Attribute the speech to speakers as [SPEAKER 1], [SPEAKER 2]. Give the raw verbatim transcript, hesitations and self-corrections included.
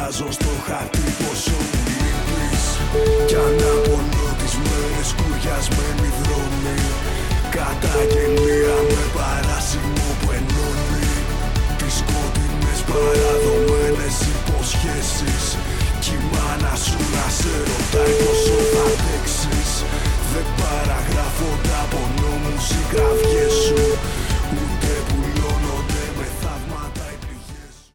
[SPEAKER 1] Κοιτάζω στο χαρτί πόσο μου λείπεις. Κι αναπονώ τις μέρες κουριασμένοι δρόμοι. Καταγγελία με παράσημο που ενώνει τις σκότεινες παραδομένες υποσχέσεις. Κι η μάνα σου να σε ρωτάει πόσο θα αντέξεις. Δεν παραγράφω τα από νόμους οι κραυγές